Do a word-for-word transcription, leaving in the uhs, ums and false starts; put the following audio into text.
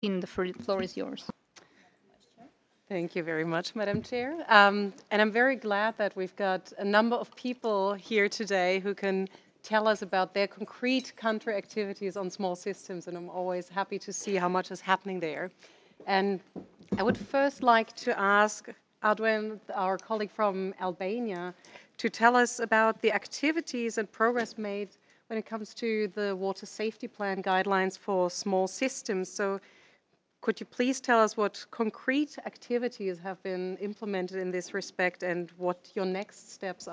The floor is yours. Thank you very much, Madam Chair. Um, and I'm very glad that we've got a number of people here today who can tell us about their concrete country activities on small systems, and I'm always happy to see how much is happening there. And I would first like to ask Adwen, our colleague from Albania, to tell us about the activities and progress made when it comes to the water safety plan guidelines for small systems. So could you please tell us what concrete activities have been implemented in this respect and what your next steps